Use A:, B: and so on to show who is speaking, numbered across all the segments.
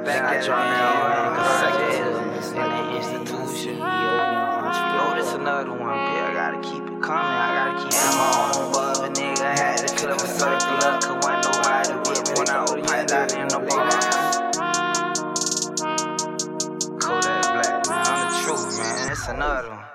A: Then I dropped down in the institution. Oh, this another one, bitch. I gotta keep it coming. I gotta keep it on. Above a nigga had to clip a circle up. Cause when nobody with me when I was piped out in the bar. Kodak Black, man. I'm the truth, man. It's another one.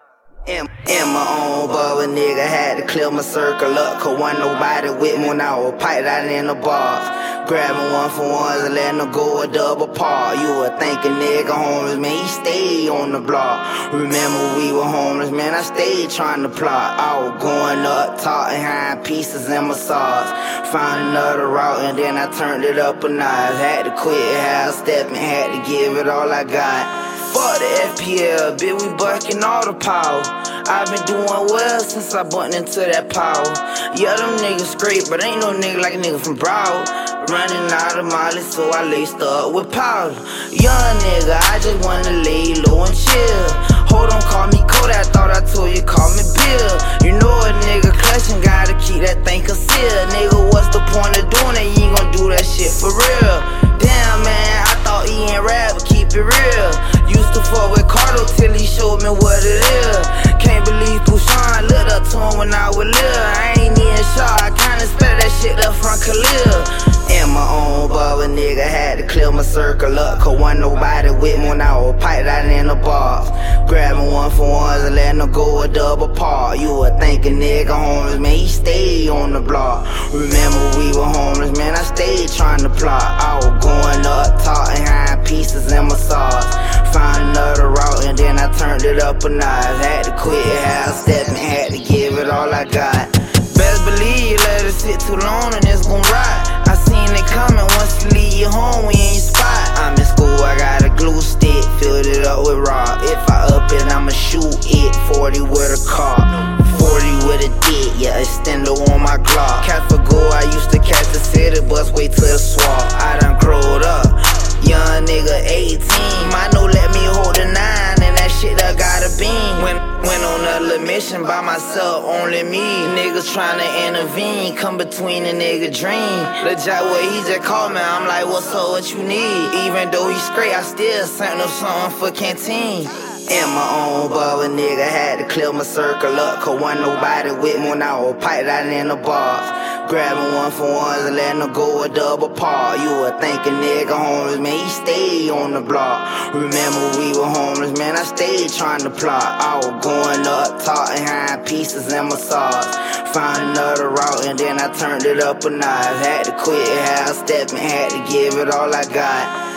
B: In my own bubble, nigga had to clear my circle up. Cause wasn't nobody with me when I was piped out in the bars. Grabbing one for ones and letting them go a double par. You would think a nigga homeless, man, he stayed on the block. Remember we were homeless, man, I stayed trying to plot. I was going up, top and high pieces in my sauce. Found another route and then I turned it up a notch. Had to quit half stepping, had to give it all I got. Fuck the FPL, bitch, we bucking all the power. I've been doing well since I bumped into that power. Yeah, them niggas great, but ain't no nigga like a nigga from Broward. Running out of Molly, so I laced up with powder. Young nigga, I just wanna lay low and chill. Hold on, call me Kodak, thought I told you, call me Bill. You know a nigga clutching, gotta keep that thing concealed. Nigga, what's the point of doing it? You ain't gon' do that shit for real. Damn, man, I thought he ain't rap, but keep it real. Used to fuck with Cardo till he showed me what it is. Can't believe Pushan looked up to him when I was little. I ain't even sure, I kinda spell that shit up from Khalil. In my own bubble, nigga had to clear my circle up. Cause wasn't nobody with me when I was piped out in the bars. Grabbing one for ones and letting them go a double par. You would think a nigga homeless, man, he stayed on the block. Remember we were homeless, man, I stayed trying to plot. I was going up, top and high pieces in my sauce. Found another route and then I turned it up a notch. Had to quit half stepping, had to give it all I got. Best believe, let it sit too long and it's gon' rot. I seen it coming, once you leave your home, we ain't spot. I'm in school, I got a glue stick, filled it up with rock. If I up it, I'ma shoot it, 40 with a car, 40 with a dick, yeah, extendo on my Glock. Catch for go, I used to catch the city bus, wait till the swap. I done growed up, young nigga 18, my no let me hold a 9, and that shit I got a beam. Went on a little mission by myself, only me. Niggas tryna intervene, come between a nigga dream. Lil Jack, what he just called me, I'm like, what's up, what you need? Even though he's straight, I still sent him something for canteen. In my own bubble, nigga had to clear my circle up. Cause wasn't nobody with me when I was piped out in the bars. Grabbing one for ones and letting them go a double par. You would think a nigga homeless, man, he stayed on the block. Remember we were homeless, man, I stayed trying to plot. I was going up, top and high pieces in my sauce. Found another route and then I turned it up a notch. Had to quit half stepping, had to give it all I got.